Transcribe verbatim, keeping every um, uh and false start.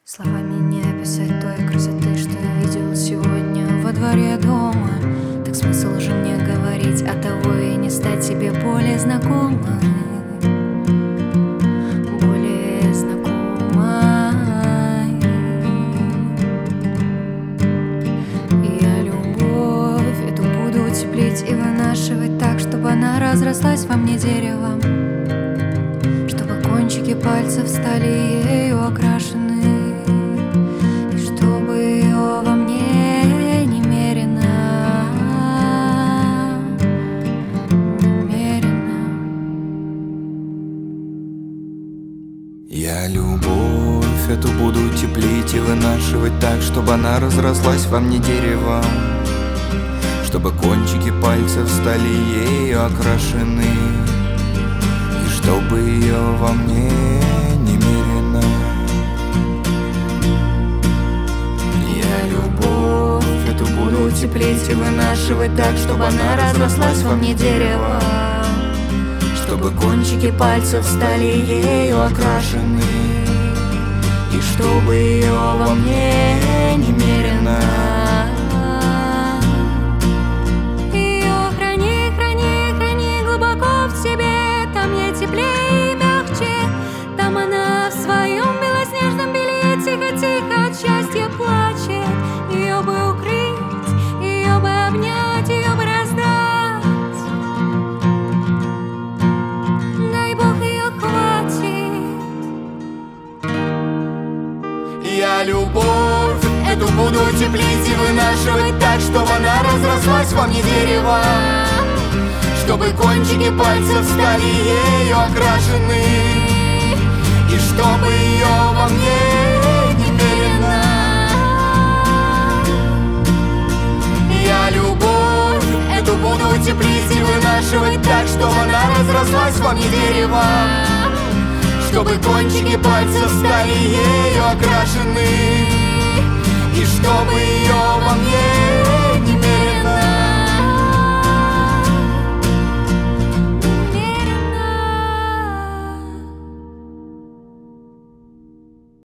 Словами не описать той красоты, что я видел сегодня во дворе дома. Так смысл же мне говорить, а того и не стать себе более знакомой, более знакомой. Я любовь эту буду утеплить и вынашивать так, чтобы она разрослась во мне деревом, чтобы кончики пальцев стали ею окрашены, Я любовь эту буду теплить и вынашивать так, чтобы она разрослась во мне деревом, чтобы кончики пальцев стали ею окрашены, и чтобы ее во мне немерено. Я любовь эту буду теплить и вынашивать так, чтобы она разрослась во мне деревом, чтобы кончики пальцев стали ею окрашены, и чтобы ее во мне немерено. Ее храни, храни, храни глубоко в себе, там ей теплее и мягче, там она в своем белоснежном белье тихо-тихо от счастья плачет. Ее бы укрыть, ее бы обнять, ее бы раздать. Я любовь эту буду теплить и вынашивать так, чтобы она разрослась во мне деревом, чтобы кончики пальцев стали ею окрашены, и чтобы ее во мне немерено. Я любовь эту буду теплить и вынашивать так, чтобы она разрослась во мне деревом, чтобы кончики пальцев стали ею окрашены, и чтобы ее